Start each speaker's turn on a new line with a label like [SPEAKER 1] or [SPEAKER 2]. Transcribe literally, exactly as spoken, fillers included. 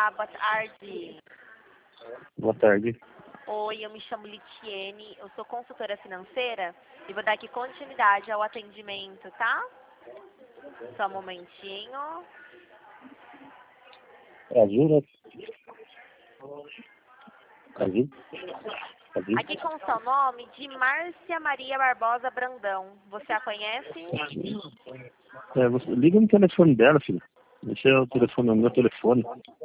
[SPEAKER 1] Olá, boa tarde.
[SPEAKER 2] Boa tarde.
[SPEAKER 1] Oi, eu me chamo Litiene, eu sou consultora financeira e vou dar aqui continuidade ao atendimento, tá? Só um momentinho.
[SPEAKER 2] É azul, né? Azul? Azul?
[SPEAKER 1] Aqui com o seu nome de Márcia Maria Barbosa Brandão. Você a conhece?
[SPEAKER 2] É, você liga no telefone dela, filho. Esse é o telefone, o meu telefone.